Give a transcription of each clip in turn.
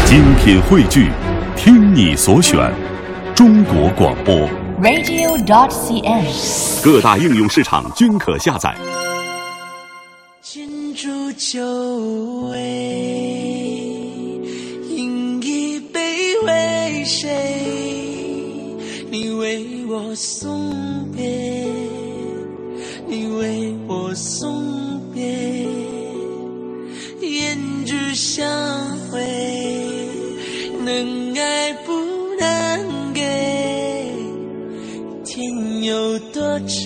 精品汇聚，听你所选，中国广播 radio.cn， 各大应用市场均可下载。 金烛酒味，饮一杯为谁？你为我送别，你为我送别，胭脂相会，能爱不能给，天有多长，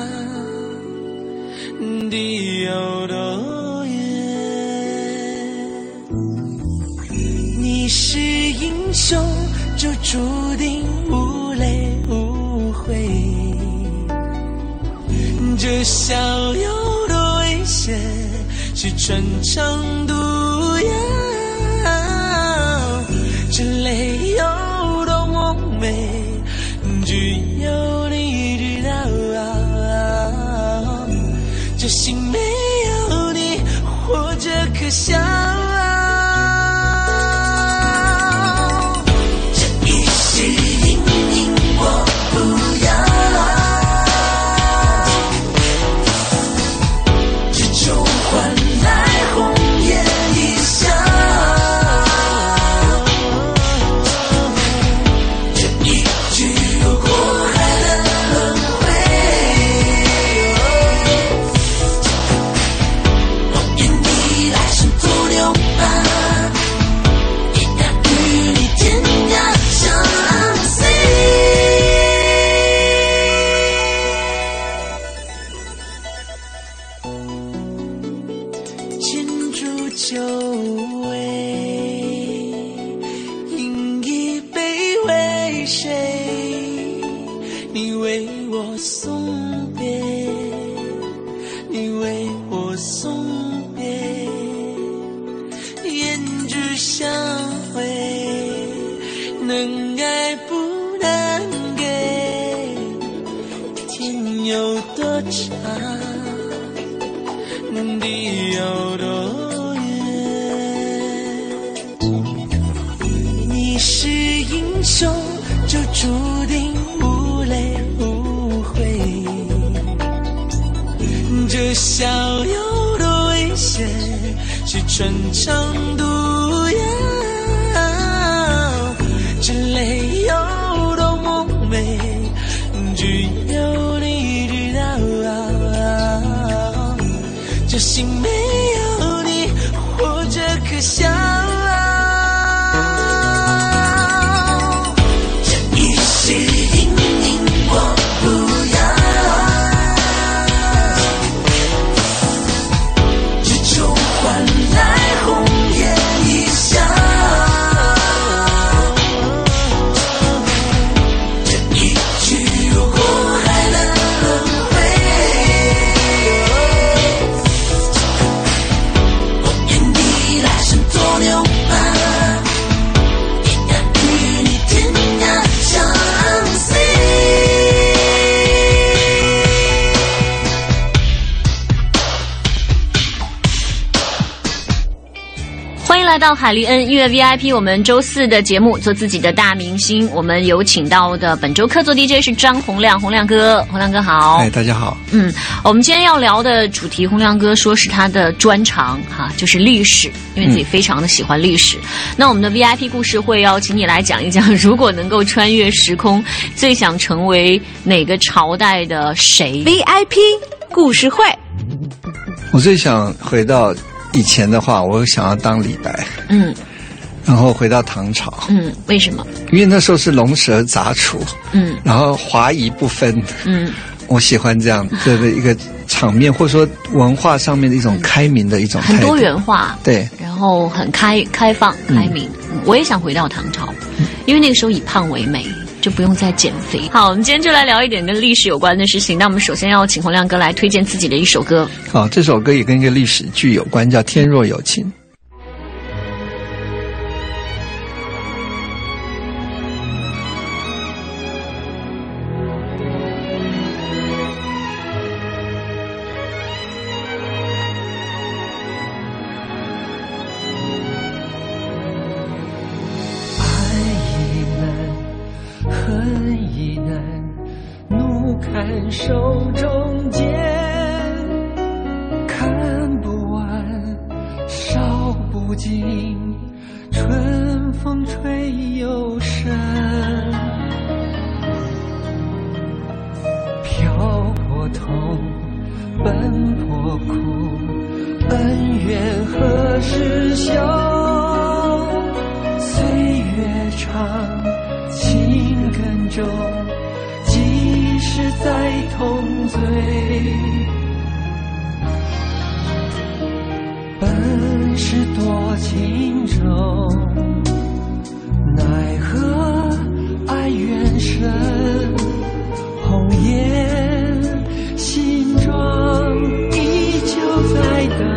地有多远？你是英雄，就注定无泪无悔。这逍遥的危险，是穿肠毒药。这泪有多么美，只有你知道。这心没有你，活着可笑。这一世隐隐我不要，只求换来红颜一笑。这一句过海的轮回，酒味，饮一杯为谁？你为我送别，你为我送别，胭脂相会，能爱不能给，天有多长，地有多是英雄，就注定无泪无悔。这逍遥的危险，是穿肠毒药。这泪有多么美，只有你知道。这心没有你，活着可笑。 来到海利恩音乐 VIP， 我们周四的节目做自己的大明星，我们有请到的本周客座 DJ 是张洪亮，洪亮哥，洪亮哥好。 哎，大家好。 我们今天要聊的主题，洪亮哥说是他的专长哈，就是历史，因为自己非常的喜欢历史。那我们的 VIP 故事会邀请你来讲一讲，如果能够穿越时空，最想成为哪个朝代的谁 ？VIP 故事会， 我最想回到以前的话，我想要当李白。然后回到唐朝。 为什么？ 因为那时候是龙蛇杂处。然后华夷不分。我喜欢这样的一个场面，或者说文化上面的一种开明的一种态度， 很多元化。 对， 然后很开放、开明。我也想回到唐朝，因为那个时候以胖为美。就不用再减肥。好，我们今天就来聊一点跟历史有关的事情。那我们首先要请洪亮哥来推荐自己的一首歌。 好，这首歌也跟一个历史剧有关，叫《天若有情》。 手中剑，看不完，烧不尽，春风吹又生。漂泊痛，奔波苦，恩怨何时休？岁月长，情更重，即使再痛醉，本是多情重，奈何爱缘深，红颜新妆依旧在等。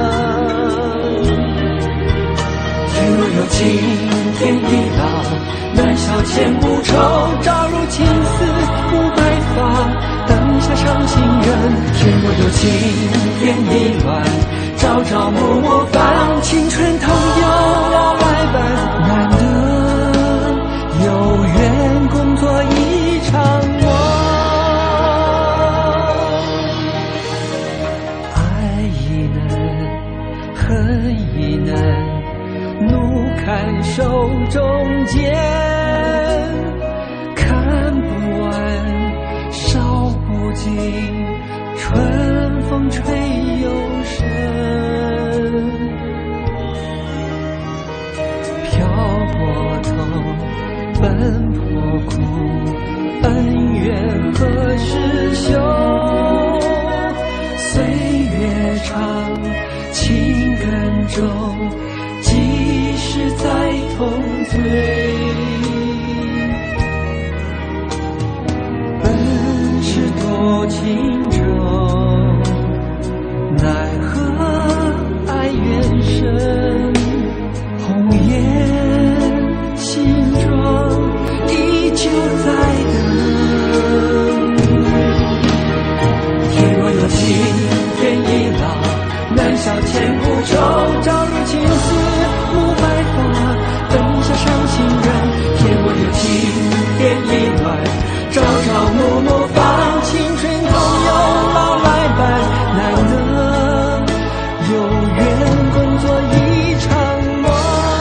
天若有情天亦老，难消千古愁。朝如青丝无白发，等下伤心人。天若有情天亦乱，朝朝暮暮烦。青春同游老来伴，难得有缘共做一场梦。爱亦难，恨亦难，怒看手中剑，看不完，烧不尽，春风吹又生。漂泊痛，奔波苦，恩怨何时休？岁月长，情更重，即使再痛醉，本是多情重，奈何爱缘深。红颜新妆依旧在等。天若有情天亦老，难消千古愁。朝如青丝无白发，等下伤心人。天若有情天亦乱，朝朝暮暮烦。青春同游老来伴，难得有缘共做一场梦。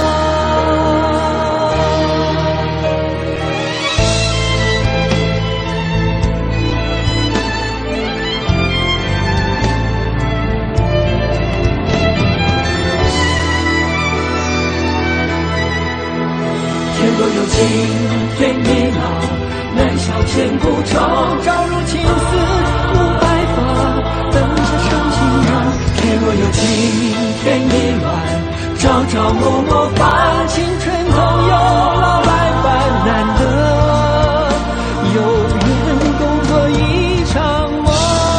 天若有情天亦老，难消千古愁。朝如青丝无白发，等下伤心人。天若有情天亦乱，朝朝暮暮烦。青春同游老来伴，难得有缘共做一场梦。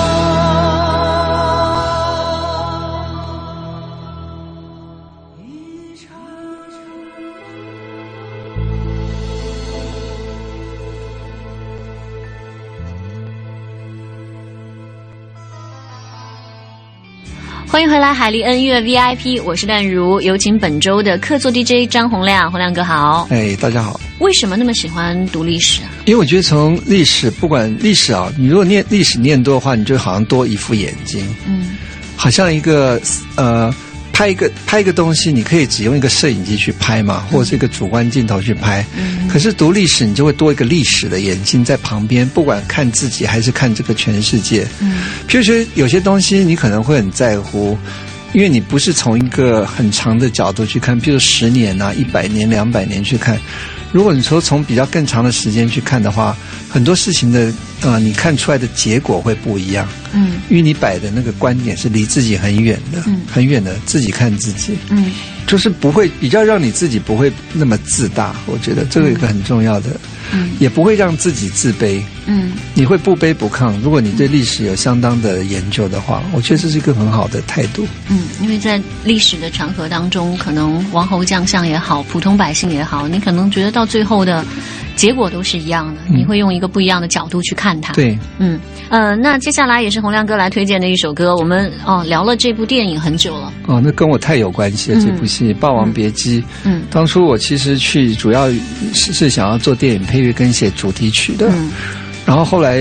欢迎回来，海丽恩乐 VIP， 我是淡如，有请本周的客座 DJ 张洪亮，洪亮哥好。 大家好。 为什么那么喜欢读历史啊？ 因为我觉得从历史，不管历史啊，你如果念历史念多的话，你就好像多一副眼睛，好像一个拍一个东西，你可以只用一个摄影机去拍嘛，或者是一个主观镜头去拍。可是读历史，你就会多一个历史的眼睛在旁边，不管看自己还是看这个全世界。譬如说有些东西你可能会很在乎，因为你不是从一个很长的角度去看，譬如10年啊、100年、200年去看。如果你说从比较更长的时间去看的话，很多事情的你看出来的结果会不一样。因为你摆的那个观点是离自己很远的，很远的自己看自己。就是不会比较让你自己不会那么自大，我觉得这个一个很重要的。也不会让自己自卑。你会不卑不亢。如果你对历史有相当的研究的话，我觉得这是一个很好的态度。 因为在历史的场合当中，可能王侯将相也好，普通百姓也好，你可能觉得到最后的结果都是一样的，你会用一个不一样的角度去看它。 对， 那接下来也是洪亮哥来推荐的一首歌，我们聊了这部电影很久了。 那跟我太有关系了，这部戏《霸王别姬》。当初我其实主要是想要做电影配乐跟写主题曲的。然后后来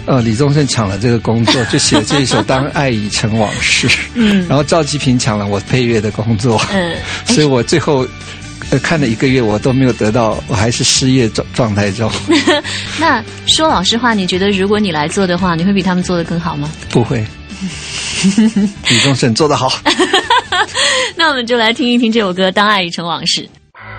李宗盛抢了这个工作，就写了这一首《当爱已成往事》。然后赵季平抢了我配乐的工作。所以我最后看了1个月，我都没有得到，我还是失业状态中。 那说老实话，你觉得如果你来做的话，你会比他们做得更好吗？ 不会。李宗盛做得好。 那我们就来听一听这首歌《当爱已成往事》。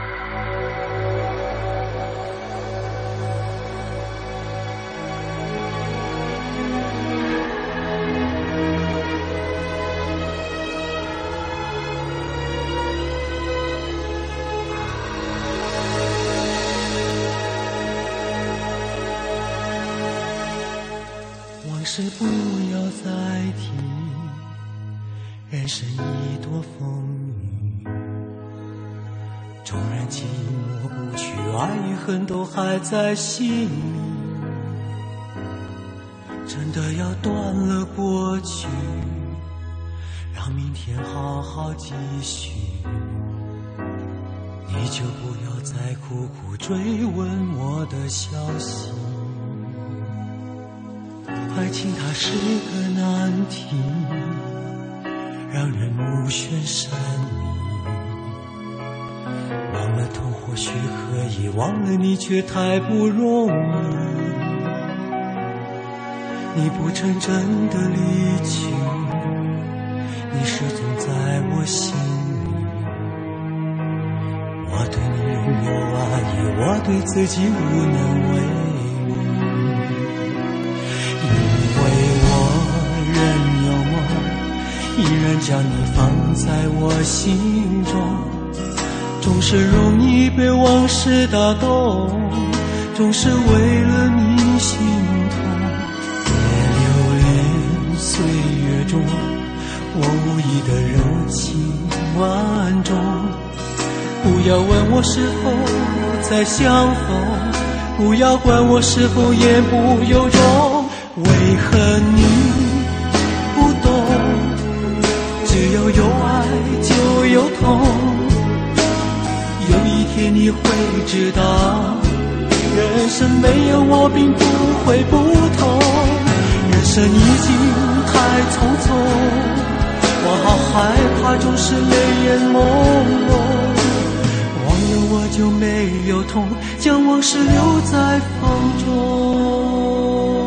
往事不要再提，人生已多风雨，纵然寂寞不去，爱与恨都还在心里。真的要断了过去，让明天好好继续。你就不要再苦苦追问我的消息。爱情它是个难题，让人目眩神迷。忘了痛或许可以，忘了你却太不容易。你不曾真的离去，你始终在我心里。我对你仍有爱意，我对自己无能为力。依然将你放在我心中，总是容易被往事打动，总是为了你心痛。别留恋岁月中我无意的柔情万种，不要问我是否再相逢，不要管我是否言不由衷。为何你不懂？只要有爱就有痛，有一天你会知道，人生没有我并不会不同。人生已经太匆匆，我好害怕总是泪眼朦胧。忘了我就没有痛，将往事留在风中。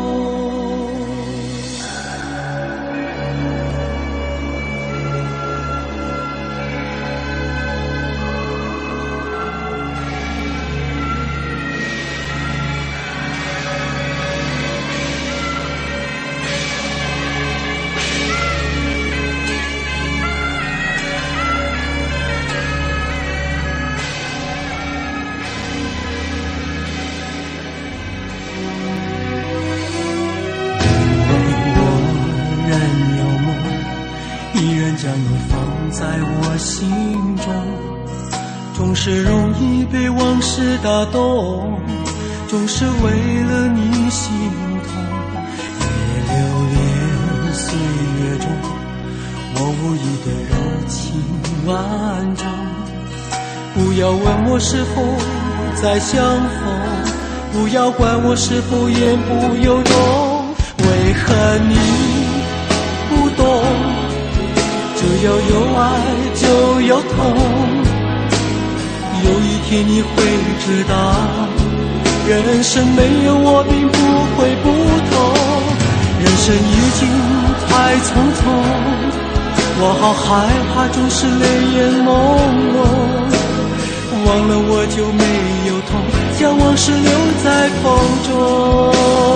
将你放在我心中，总是容易被往事打动，总是为了你心痛。别留恋岁月中我无意的柔情万种，不要问我是否再相逢，不要管我是否言不由衷。为何你不懂？只要有爱就有痛，有一天你会知道，人生没有我并不会不同。人生已经太匆匆，我好害怕总是泪眼朦胧。忘了我就没有痛，将往事留在风中。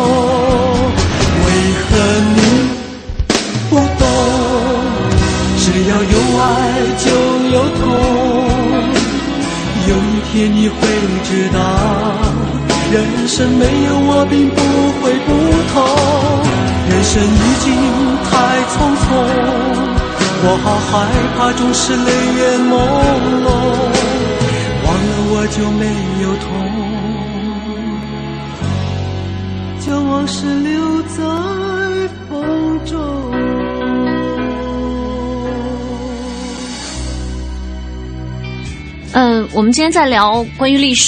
为何你不懂？只要有爱就有痛，有一天你会知道，人生没有我并不会不同。人生已经太匆匆，我好害怕总是泪眼朦胧。忘了我就没有痛，将往事留在风中。 我们今天在聊关于历史，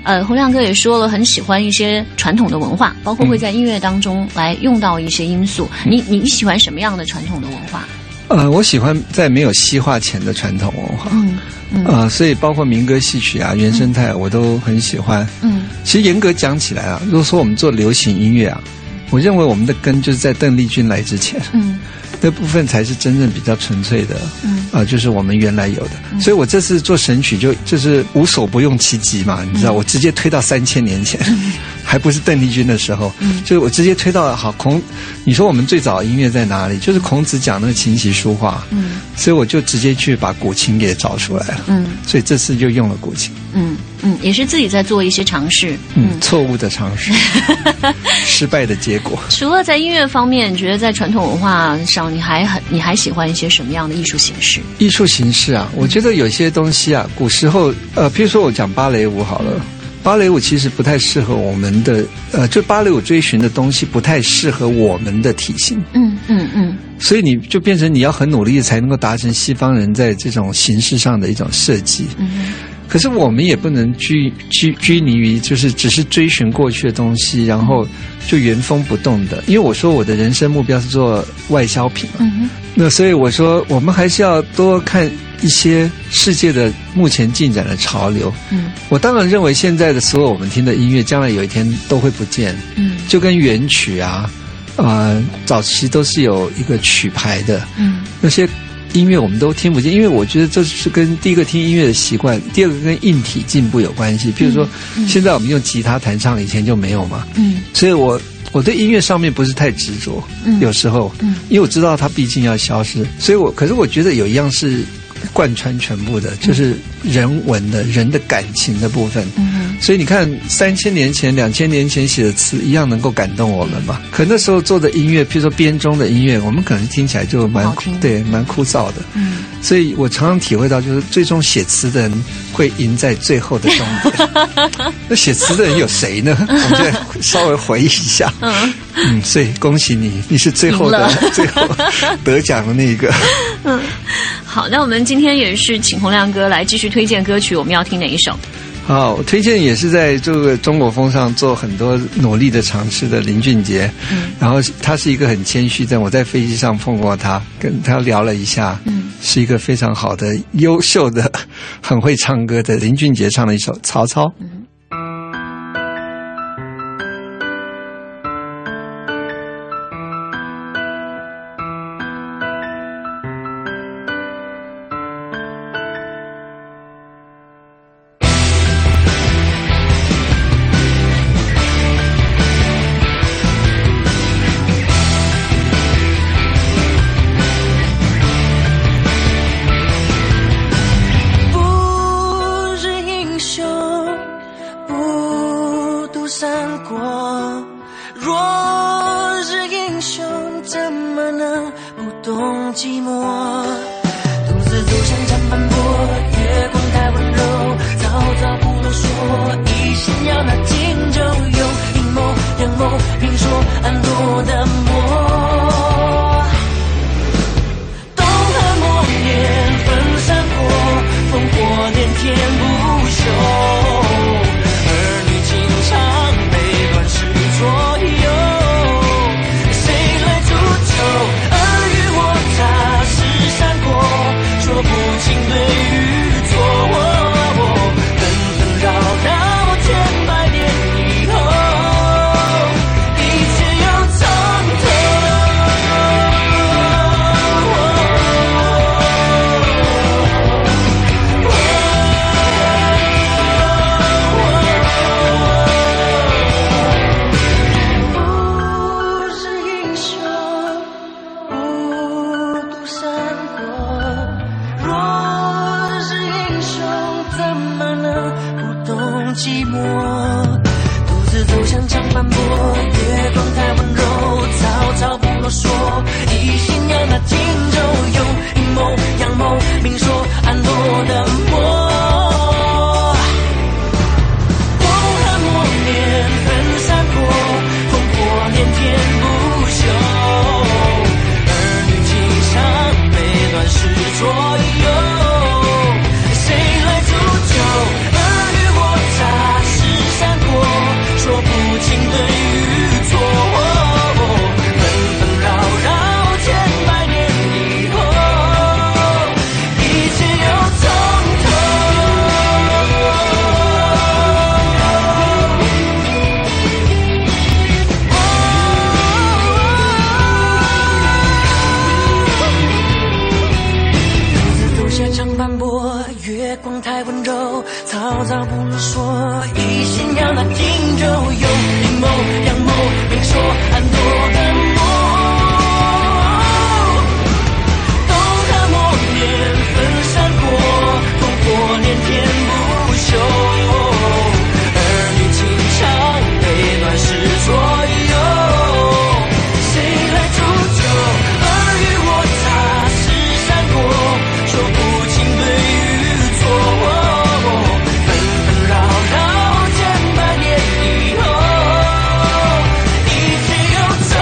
洪亮哥也说了，很喜欢一些传统的文化，包括会在音乐当中来用到一些因素。你喜欢什么样的传统的文化？ 我喜欢在没有西化前的传统文化。所以包括民歌戏曲啊、原生态，我都很喜欢。其实严格讲起来啊，如果说我们做流行音乐啊，我认为我们的根就是在邓丽君来之前。那部分才是真正比较纯粹的，就是我们原来有的。所以我这次做神曲就是无所不用其极嘛，你知道，我直接推到3000年前，还不是邓丽君的时候，就是我直接推到你说我们最早的音乐在哪里？就是孔子讲那个琴棋书画，所以我就直接去把古琴给找出来了，所以这次就用了古琴， 也是自己在做一些尝试， 错误的尝试，失败的结果。 除了在音乐方面，你觉得在传统文化上，你还喜欢一些什么样的艺术形式？ 艺术形式啊，我觉得有些东西啊，古时候譬如说我讲芭蕾舞好了。芭蕾舞其实不太适合我们的，就芭蕾舞追寻的东西不太适合我们的体型。所以你就变成你要很努力才能够达成西方人在这种形式上的一种设计。可是我们也不能拘泥于就是只是追寻过去的东西，然后就原封不动的。因为我说我的人生目标是做外销品嘛，那所以我说我们还是要多看一些世界的目前进展的潮流。我当然认为现在的所有我们听的音乐，将来有一天都会不见。就跟原曲啊，早期都是有一个曲牌的。那些音乐我们都听不见，因为我觉得这是跟第一个听音乐的习惯，第二个跟硬体进步有关系。比如说，现在我们用吉他弹唱，以前就没有嘛。所以我对音乐上面不是太执着，有时候，因为我知道它毕竟要消失，所以可是我觉得有一样是贯穿全部的，就是人文的人的感情的部分。所以你看3000年前、2000年前写的词一样能够感动我们嘛。可那时候做的音乐，譬如说编钟的音乐，我们可能听起来就蛮枯燥的。所以我常常体会到，就是最终写词的人会赢在最后的终点。那写词的人有谁呢？我们再稍微回忆一下。所以恭喜你，你是最后得奖的那一个。 好，那我们今天也是请洪亮哥来继续推荐歌曲，我们要听哪一首？ 好，我推荐也是在这个中国风上做很多努力的尝试的林俊杰。然后他是一个很谦虚，我在飞机上碰过他，跟他聊了一下。是一个非常好的、优秀的、很会唱歌的林俊杰唱了一首《曹操》。 谁来铸就儿女我他是早早不如说，一心让它停就有阴谋阳谋，明说暗夺的梦，冬和默年分闪过，烽火连天不休，儿女情长被乱世左右，谁来铸就尔虞我诈是闪过，说不清对与错，纷纷扰扰千百年以后，一切又从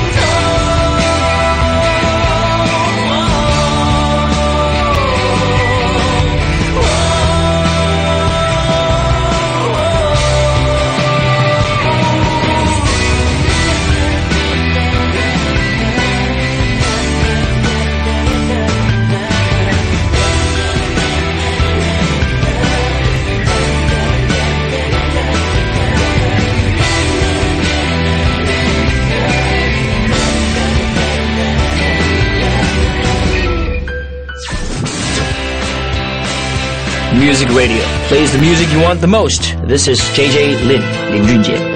Music Radio plays the music you want the most. This is JJ Lin 林俊杰。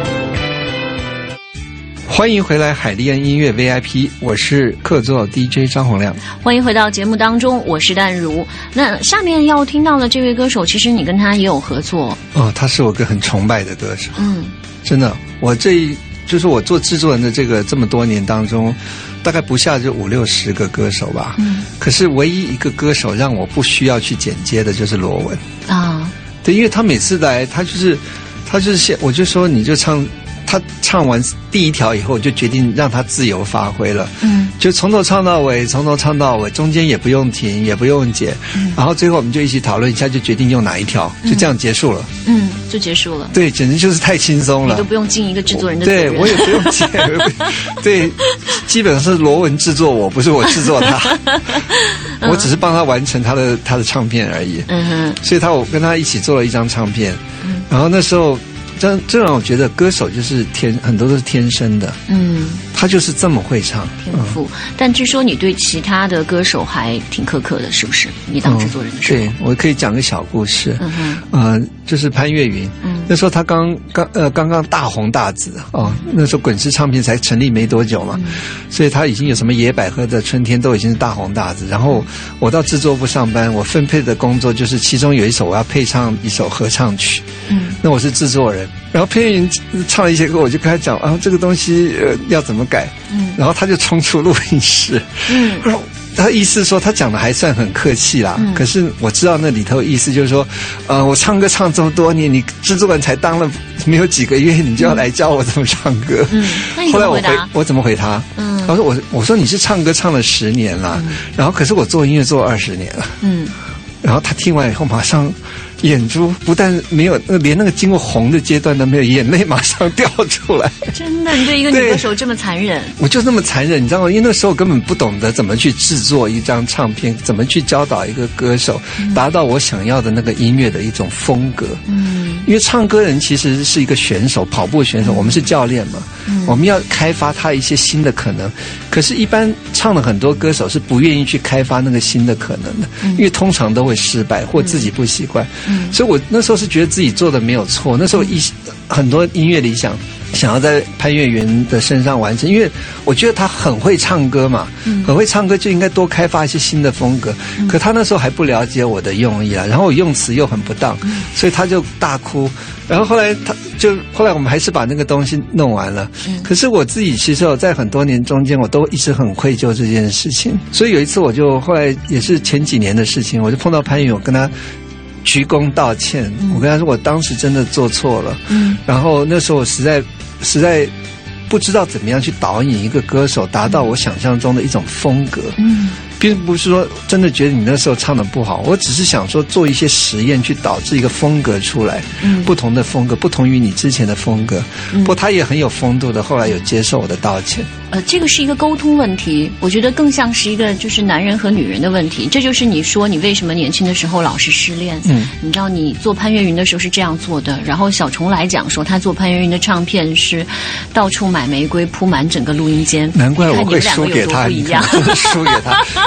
欢迎回来海利恩音乐 VIP， 我是客座 DJ 张洪亮。 欢迎回到节目当中，我是淡如。那下面要听到的这位歌手，其实你跟他也有合作哦，他是我个很崇拜的歌手。真的，就是我做制作人的这么多年当中，大概不下就50-60个歌手吧。可是唯一一个歌手让我不需要去剪接的就是罗文啊。对，因为他每次来，他就是我就说你就唱。他唱完第一条以后，我就决定让他自由发挥了。就从头唱到尾，中间也不用停，也不用剪。然后最后我们就一起讨论一下，就决定用哪一条，就这样结束了。 就结束了。 对，简直就是太轻松了。 你都不用尽一个制作人的责任。 对，我也不用剪。对，基本上是罗文制作我，不是我制作他。我只是帮他完成他的唱片而已。所以我跟他一起做了一张唱片。然后那时候。这让我觉得歌手就是很多都是天生的，他就是这么会唱天赋。但据说你对其他的歌手还挺苛刻的，是不是？你当制作人的时候， 对，我可以讲个小故事。就是潘越云，那时候他刚刚大红大紫哦，那时候滚石唱片才成立没多久嘛，所以他已经有什么野百合的春天都已经是大红大紫。然后我到制作部上班，我分配的工作就是其中有一首我要配唱一首合唱曲，那我是制作人。然后潘越云唱了一些歌，我就跟他讲啊，这个东西要怎么改，然后他就冲出录音室，然后他意思说他讲的还算很客气啦，可是我知道那里头意思就是说，我唱歌唱这么多年，你制作人才当了没有几个月，你就要来教我怎么唱歌。 那你怎么回答？ 我怎么回他？我说你是唱歌唱了10年了，然后可是我做音乐做20年了。然后他听完以后马上眼珠不但没有，连那个经过红的阶段都没有，眼泪马上掉出来。 真的，你对一个女歌手这么残忍？我就那么残忍，你知道吗？因为那时候我根本不懂得怎么去制作一张唱片，怎么去教导一个歌手，达到我想要的那个音乐的一种风格。因为唱歌人其实是一个选手，跑步选手，我们是教练嘛，我们要开发他一些新的可能。可是，一般唱的很多歌手是不愿意去开发那个新的可能的，因为通常都会失败或自己不习惯。所以我那时候是觉得自己做的没有错。那时候很多音乐理想要在潘越云的身上完成，因为我觉得他很会唱歌嘛，很会唱歌就应该多开发一些新的风格。可他那时候还不了解我的用意啦，然后我用词又很不当，所以他就大哭。然后后来我们还是把那个东西弄完了。可是我自己其实在很多年中间，我都一直很愧疚这件事情。所以有一次后来也是前几年的事情，我就碰到潘越，我跟他鞠躬道歉。我跟他说我当时真的做错了。然后那时候我实在不知道怎么样去导引一个歌手达到我想象中的一种风格。并不是说真的觉得你那时候唱得不好，我只是想说做一些实验去导致一个风格出来，不同的风格，不同于你之前的风格。不过他也很有风度的，后来有接受我的道歉。 这个是一个沟通问题，我觉得更像是一个就是男人和女人的问题。这就是你说你为什么年轻的时候老是失恋。你知道你做潘越云的时候是这样做的，然后小虫来讲说他做潘越云的唱片是到处买玫瑰铺满整个录音间。 难怪我会输给他，你看真的输给他。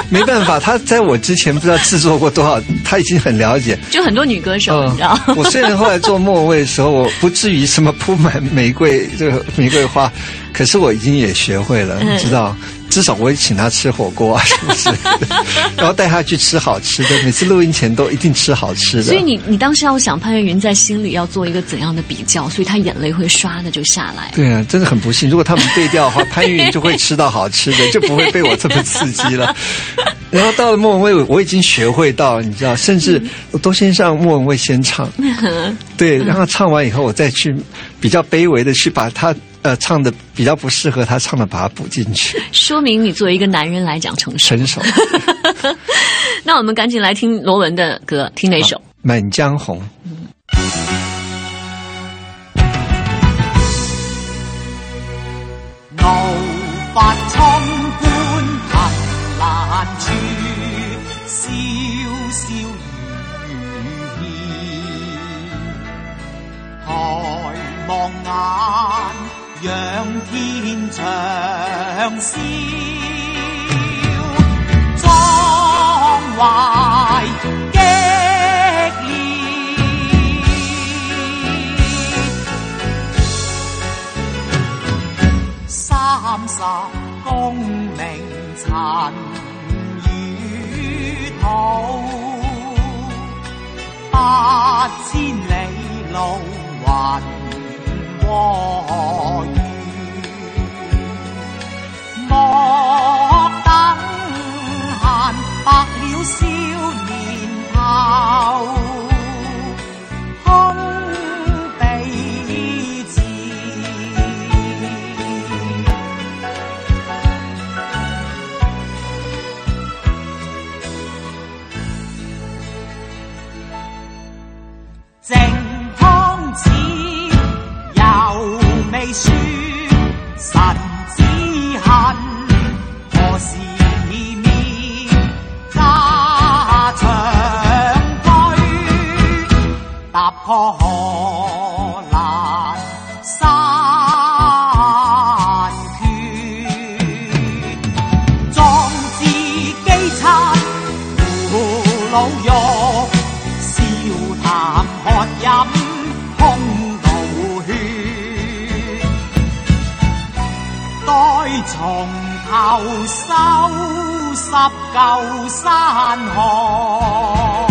没办法，他在我之前不知道制作过多少，他已经很了解。 就很多女歌手，你知道。 我虽然后来做莫文蔚的时候，我不至于什么铺满玫瑰花，可是我已经也学会了，你知道。至少我会请他吃火锅啊，是不是？然后带他去吃好吃的，每次录音前都一定吃好吃的。 所以你当时要想潘越云在心里要做一个怎样的比较，所以他眼泪会唰的就下来。 对啊，真的很不幸。如果他们对调的话，潘越云就会吃到好吃的，就不会被我这么刺激了。然后到了莫文蔚，我已经学会到，你知道，甚至我都先让莫文蔚先唱，对，让他唱完以后，我再去比较卑微的去把他唱的比较不适合他唱的，把它补进去。 说明你作为一个男人来讲成熟。那我们赶紧来听罗文的歌，听哪首？《 满江红》。 怒髮衝冠憑欄處，蕭蕭如煙。抬望眼，仰天長嘯，壯懷激烈。30功名塵與土，8000里路雲和雨。莫等閒，白了少年頭，空彼此。正空似猶未說，神之恨何時滅？家長居，踏破河難山缺，壯志飢餐胡虜肉，笑談喝飲空道血，待從頭收拾舊山河。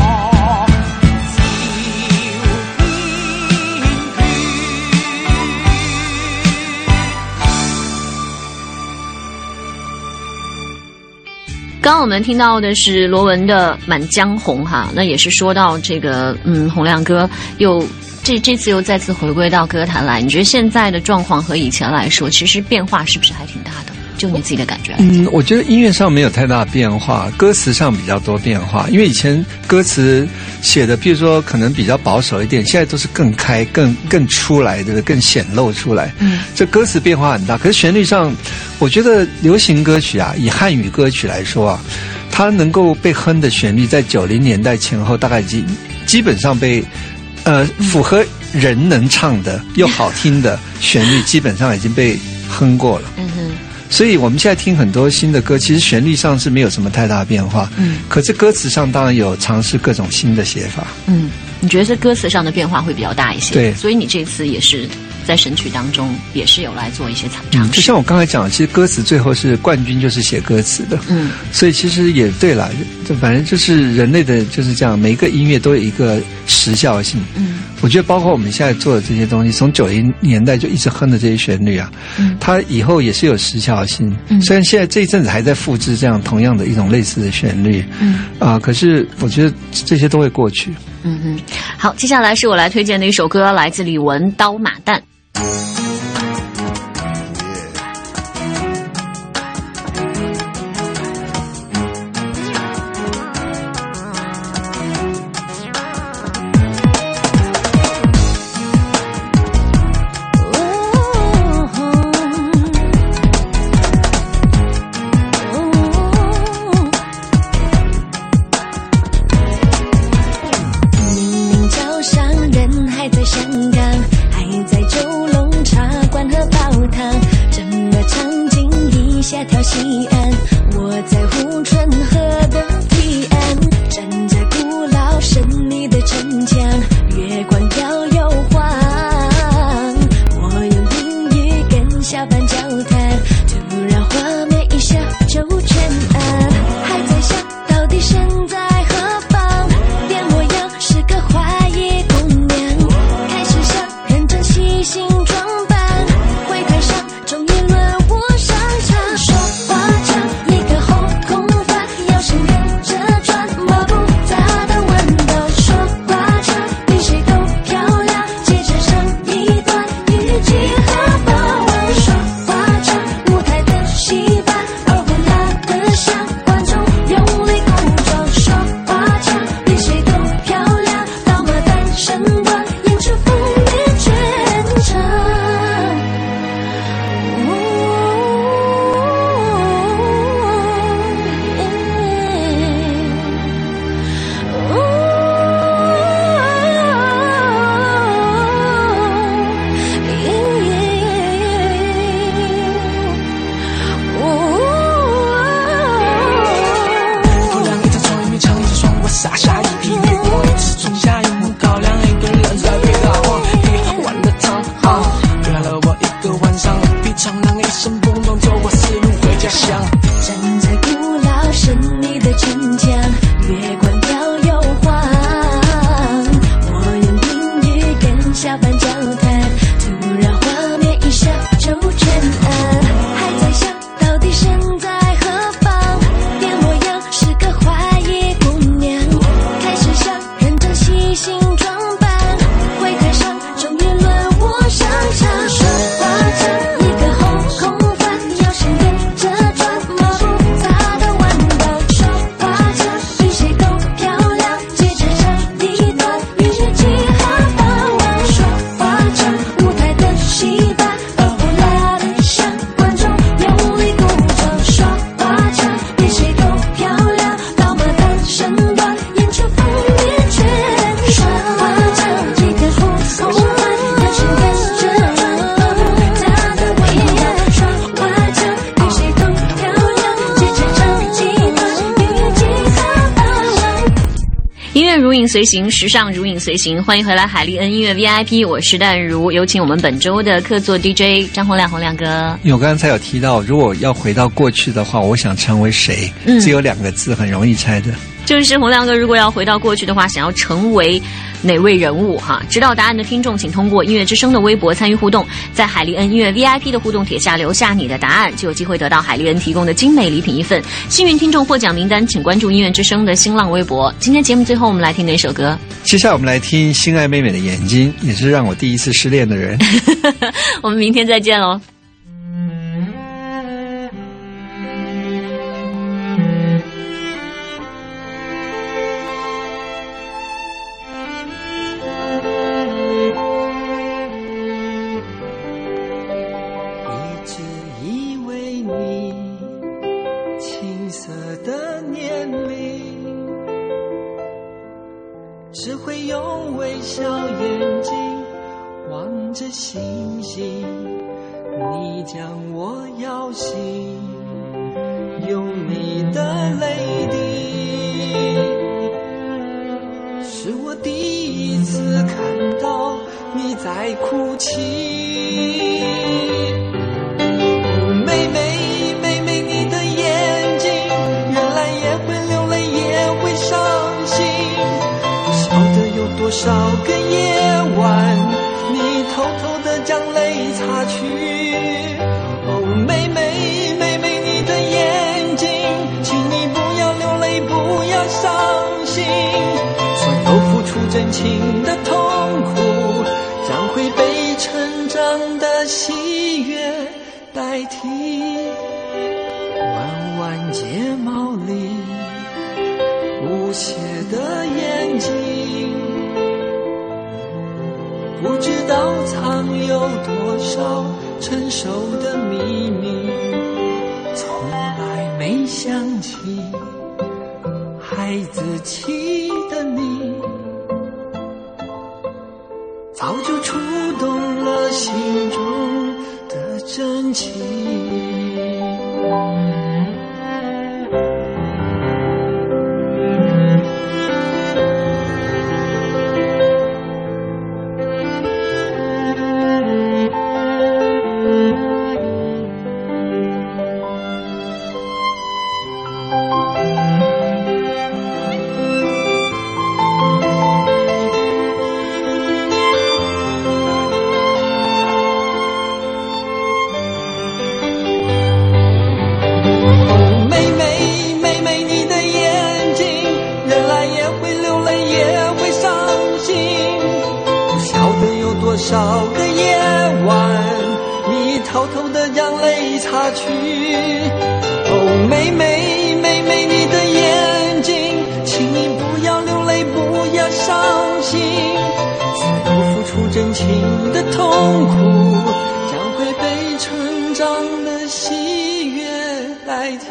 刚刚我们听到的是罗文的《满江红》哈，那也是说到这个洪亮哥又这次又再次回归到歌坛来，你觉得现在的状况和以前来说，其实变化是不是还挺大的？就你自己的感觉来讲。 我觉得音乐上没有太大变化，歌词上比较多变化。因为以前歌词写的，譬如说可能比较保守一点，现在都是更开、更出来，对不对？更显露出来。这歌词变化很大，可是旋律上，我觉得流行歌曲啊，以汉语歌曲来说啊，它能够被哼的旋律，在90年代前后，大概基本上被符合人能唱的又好听的旋律，基本上已经被哼过了。所以我们现在听很多新的歌，其实旋律上是没有什么太大变化。可是歌词上当然有尝试各种新的写法。 你觉得是歌词上的变化会比较大一些？ 对， 所以你这次也是在神曲当中也是有来做一些尝试。 就像我刚才讲的，其实歌词最后是冠军就是写歌词的。所以其实也对了，就反正就是人类的就是这样，每一个音乐都有一个时效性。我觉得包括我们现在做的这些东西，从90年代就一直哼的这些旋律啊，它以后也是有时效性。虽然现在这一阵子还在复制这样同样的一种类似的旋律，可是我觉得这些都会过去。 好，接下来是我来推荐的一首歌，来自李玟《刀马旦》。 条西岸，我在护城河影随行，时尚如影随形，欢迎回来海利恩音乐 VIP， 我是淡如，有请我们本周的客座 DJ 张洪亮，洪亮哥。 因为我刚才有提到，如果要回到过去的话，我想成为谁？只有2个字，很容易猜的。 就是洪亮哥，如果要回到过去的话，想要成为哪位人物哈？知道答案的听众，请通过音乐之声的微博参与互动，在海利恩音乐 VIP 的互动帖下留下你的答案，就有机会得到海利恩提供的精美礼品1份。幸运听众获奖名单，请关注音乐之声的新浪微博。今天节目最后，我们来听哪首歌？ 接下来我们来听心爱妹妹的眼睛，也是让我第一次失恋的人。 我们明天再见喽。 只会用微笑眼睛望着星星，你将我摇醒，用你的泪滴，是我第一次看到你在哭泣。妹妹妹妹，你的眼睛原来也会流泪，也会伤心，晓得有多少个夜晚你偷偷地将泪擦去。哦，妹妹妹妹，你的眼睛，请你不要流泪，不要伤心，所有付出真情的痛苦将会被成长的喜悦代替。弯弯睫毛里无邪的眼睛，不知道藏有多少成熟的秘密，从来没想起孩子气的你，早就触动了心中的真情。多少个夜晚你偷偷地将泪擦去。哦，妹妹妹妹，你的眼睛，请你不要流泪，不要伤心，所有付出真情的痛苦将会被成长的喜悦代替。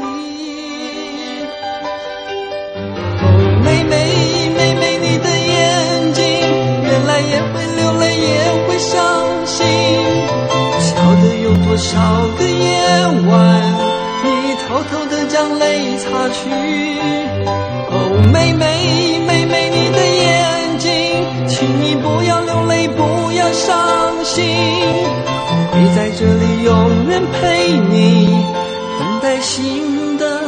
哦，妹妹妹妹，你的眼睛原来也会流泪，也会伤心，不晓得有多少个夜晚你偷偷地将泪擦去。哦，妹妹妹妹，你的眼睛，请你不要流泪，不要伤心，我会在这里永远陪你，等待新的